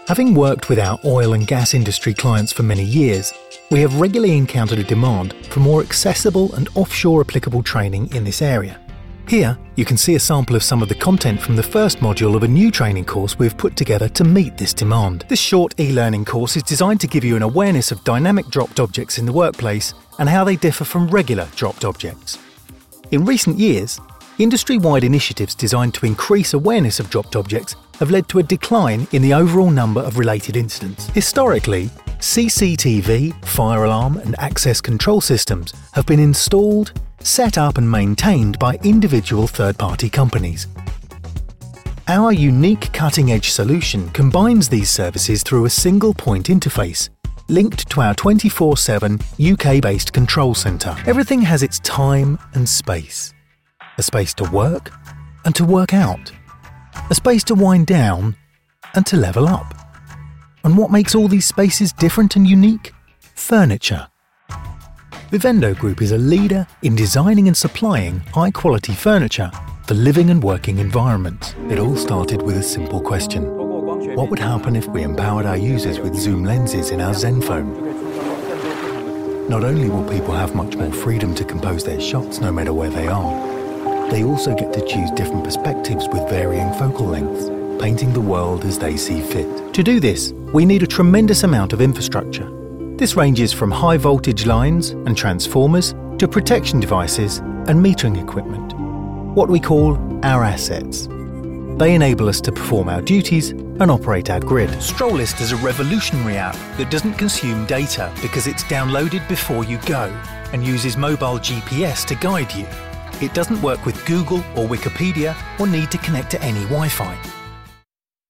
Having worked with our oil and gas industry clients for many years, we have regularly encountered a demand for more accessible and offshore applicable training in this area. Here, you can see a sample of some of the content from the first module of a new training course we've put together to meet this demand. This short e-learning course is designed to give you an awareness of dynamic dropped objects in the workplace and how they differ from regular dropped objects. In recent years, industry-wide initiatives designed to increase awareness of dropped objects have led to a decline in the overall number of related incidents. Historically, CCTV, fire alarm and access control systems have been installed, set up and maintained by individual third-party companies. Our unique cutting-edge solution combines these services through a single-point interface, linked to our 24/7 UK-based control centre. Everything has its time and space. A space to work and to work out. A space to wind down and to level up. And what makes all these spaces different and unique? Furniture. Vivendo Group is a leader in designing and supplying high-quality furniture for living and working environments. It all started with a simple question. What would happen if we empowered our users with zoom lenses in our Zenfone? Not only will people have much more freedom to compose their shots no matter where they are, they also get to choose different perspectives with varying focal lengths, painting the world as they see fit. To do this, we need a tremendous amount of infrastructure. This ranges from high voltage lines and transformers to protection devices and metering equipment, what we call our assets. They enable us to perform our duties and operate our grid. Strollist is a revolutionary app that doesn't consume data because it's downloaded before you go and uses mobile GPS to guide you. It doesn't work with Google or Wikipedia or need to connect to any Wi-Fi.